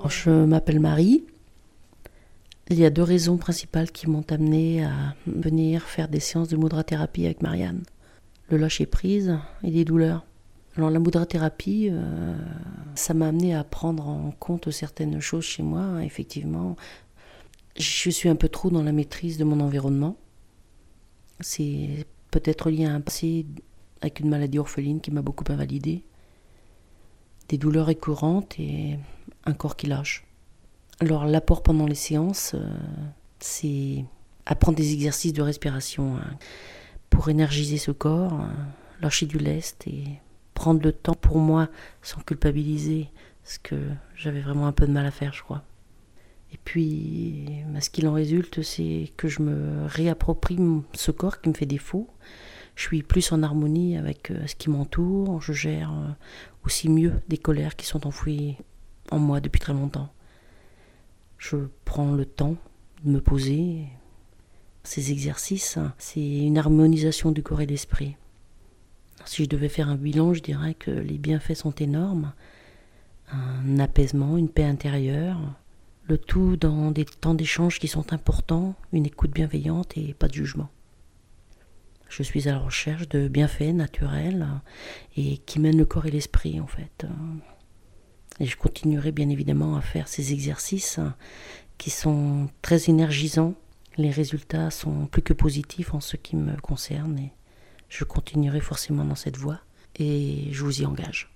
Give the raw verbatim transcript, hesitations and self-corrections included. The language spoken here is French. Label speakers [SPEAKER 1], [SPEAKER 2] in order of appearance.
[SPEAKER 1] Je m'appelle Marie. Il y a deux raisons principales qui m'ont amenée à venir faire des séances de mudra-thérapie avec Marianne. Le lâcher-prise et les douleurs. Alors la mudra-thérapie, euh, ça m'a amené à prendre en compte certaines choses chez moi. Effectivement, je suis un peu trop dans la maîtrise de mon environnement. C'est peut-être lié à un passé avec une maladie orpheline qui m'a beaucoup invalidée. Des douleurs récurrentes et un corps qui lâche. Alors l'apport pendant les séances, euh, c'est apprendre des exercices de respiration hein, pour énergiser ce corps, hein, lâcher du lest et prendre le temps pour moi sans culpabiliser, parce que j'avais vraiment un peu de mal à faire, je crois. Et puis, bah, ce qu'il en résulte, c'est que je me réapproprie ce corps qui me fait défaut. Je suis plus en harmonie avec euh, ce qui m'entoure, je gère euh, aussi mieux des colères qui sont enfouies en moi depuis très longtemps. Je prends le temps de me poser. Ces exercices, c'est une harmonisation du corps et de l'esprit. Si je devais faire un bilan, je dirais que les bienfaits sont énormes. Un apaisement, une paix intérieure, le tout dans des temps d'échange qui sont importants, une écoute bienveillante et pas de jugement. Je suis à la recherche de bienfaits naturels et qui mènent le corps et l'esprit en fait. Et je continuerai bien évidemment à faire ces exercices qui sont très énergisants. Les résultats sont plus que positifs en ce qui me concerne et je continuerai forcément dans cette voie et je vous y engage.